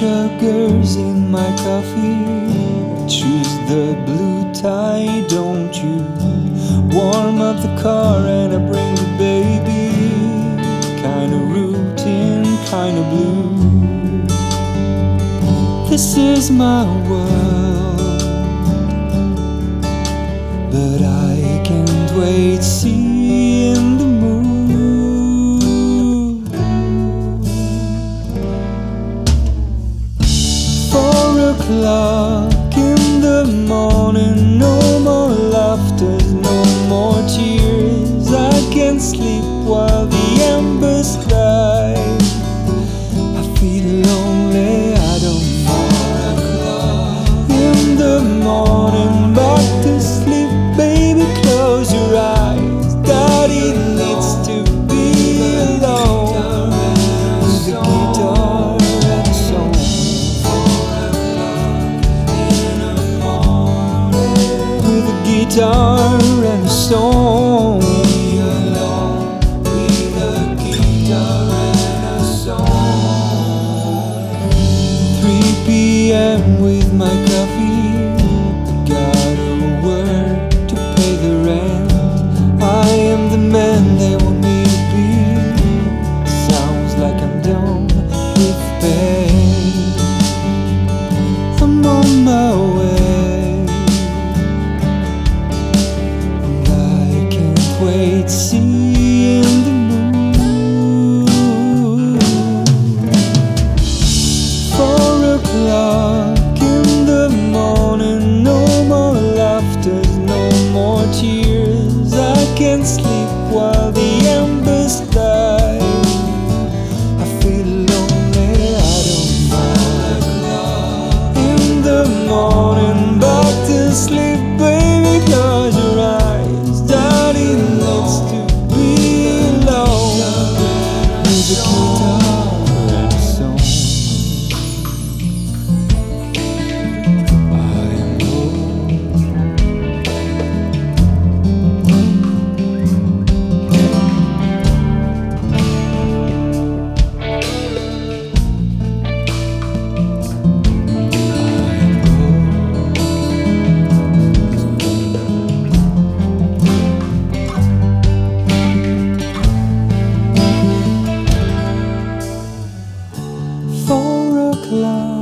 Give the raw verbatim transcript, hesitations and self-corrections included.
sugars in my coffee. Choose the blue tie, don't you? Warm up the car and I bring the baby. Kinda routine, kinda blue. This is my world, but I can't wait seeing the moon. Four o'clock in the morning, no more laughter, no more tears. I can't sleep while the embers die. I feel lonely, I don't know. In the morning, back to sleep, baby, close your eyes. Daddy needs to be alone with the guitar and song. With the guitar and song. With the guitar and a song. three p m with my coffee. Got a word to pay the rent. I am the man they want me to be. Sounds like I'm done with pain. I'm on my way, and I can't wait seeing the moon. Four o'clock in the morning, no more laughter, no more tears. I can't sleep while the embers die. I feel lonely, I don't know. In the morning, back to sleep, baby, close your eyes. Daddy needs to be alone with the guitar and a song. I am home. Four o'clock